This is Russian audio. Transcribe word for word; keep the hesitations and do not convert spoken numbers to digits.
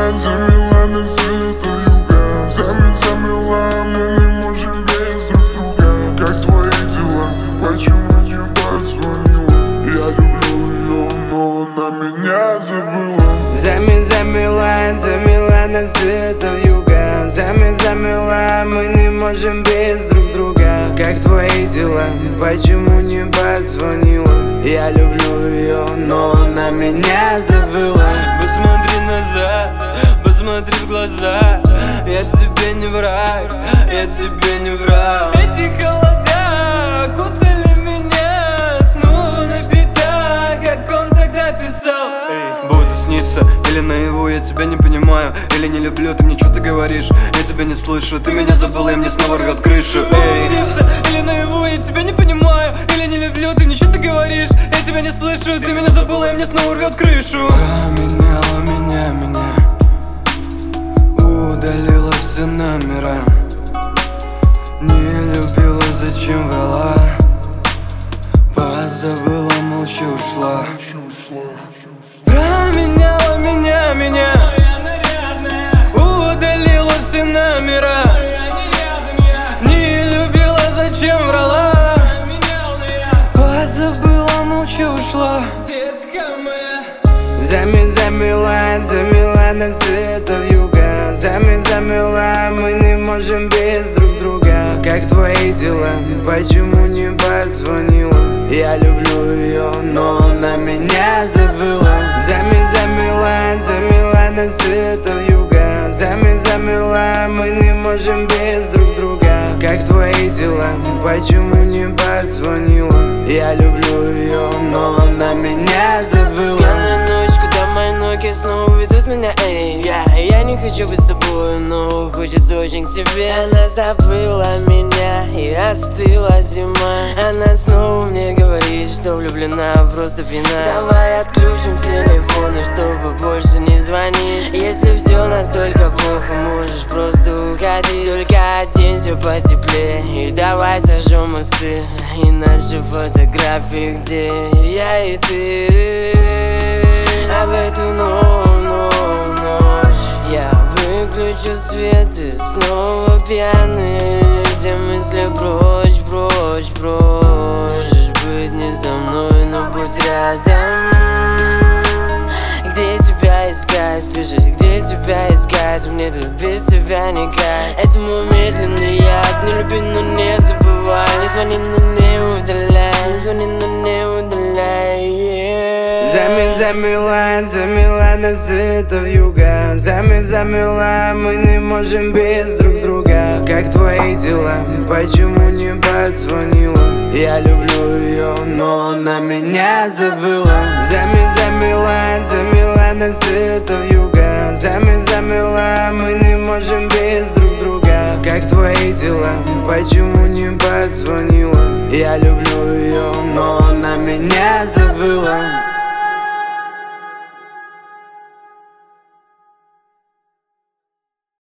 замела нас это юга. Зами, замела, мы не можем без друг друга. Как твои дела? Почему не позвонила? Я люблю ее, но она меня забыла. Зами, замела, замела нас это юга. Зами, замела, мы не можем без друг друга. Как твои дела? Почему не позвонила? Я люблю ее, но она меня забыла. Посмотри назад, посмотри в глаза. Я тебе не враг, я тебе не враг. Эти холода окутали меня, снова на битах, как он тогда писал. Эй, буду сниться или наяву, я тебя не понимаю. Или не люблю, ты мне что-то говоришь, я тебя не слышу. Ты меня забыла, и мне снова рвет крышу. Эй, снится или наяву, я тебя не понимаю. Или не люблю, ты мне что-то говоришь, я тебя не слышу. Ты меня забыла, и мне снова рвет крышу. Поменяла меня, меня удалила все номера. Не любила, зачем врала. Позабыла, молча ушла. Променяла меня, меня удалила все номера. Не любила, зачем врала. Позабыла, молча ушла. Зами, замела, замела нас это вьюга. Зами, замела, мы не можем без друг друга. Как твои дела? Почему не позвонила? Я люблю ее, но она меня забыла. Зами, замела, замела нас это вьюга. Зами, замела, мы не можем без друг друга. Как твои дела? Почему не позвонила? Я люблю ее, но она меня забыла. Ноги снова ведут меня, эй, я, я не хочу быть с тобой, но хочется очень к тебе. Она забыла меня и остыла зима. Она снова мне говорит, что влюблена, просто пьяна. Давай отключим телефоны, чтобы больше не звонить. Если все настолько плохо, можешь просто уходить. Только оденься потеплее и давай сожжем мосты. И наши фотографии, где я и ты. А в эту ночь, ночь, ночь я выключу свет и снова пьяный. Все мысли прочь, прочь, прочь. Быть не со мной, но будь рядом. Где тебя искать, скажи, где тебя искать? Мне тут без тебя никак. Это мой медленный яд. Не люби, но не забывай. Не звони, но не удаляй. Не звони, но не удаляй, yeah. Зами, замела, замела нас это вьюга. Зами, замела, мы не можем без друг друга. Как твои дела? Почему не позвонила? Я люблю ее, но она меня забыла. Зами, замела, замела нас это вьюга. Зами, замела, мы не можем без друг друга. Как твои дела? Почему не позвонила? Я люблю ее, но она меня забыла.